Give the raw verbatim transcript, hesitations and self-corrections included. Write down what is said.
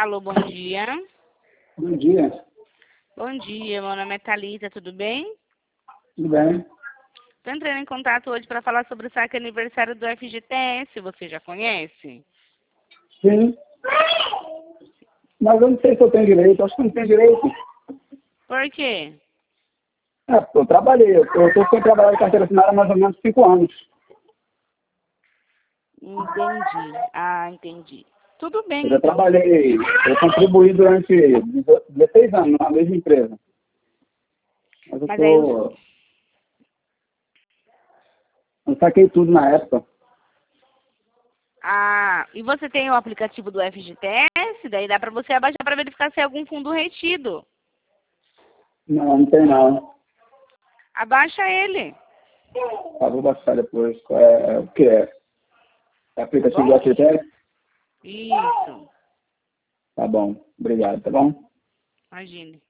Alô, bom dia. Bom dia. Bom dia, meu nome é Thalita, tudo bem? Tudo bem? Estou entrando em contato hoje para falar sobre o saque aniversário do F G T S, você já conhece? Sim. Mas eu não sei se eu tenho direito, acho que não tenho direito. Por quê? É, porque eu trabalhei, eu estou sem trabalhar de carteira assinada há mais ou menos cinco anos. Entendi. Ah, entendi. Tudo bem, Eu já então. trabalhei, eu contribuí durante dezesseis anos na mesma empresa. Mas eu Mas aí os... tô... Eu saquei tudo na época. Ah, e você tem o aplicativo do F G T S? Daí dá para você abaixar para verificar se é algum fundo retido. Não, não tem não. Abaixa ele, Tá, vou baixar depois. É, o que é? É tá aplicativo do bom? F G T S? Isso. Tá bom, obrigado, tá bom? Imagine.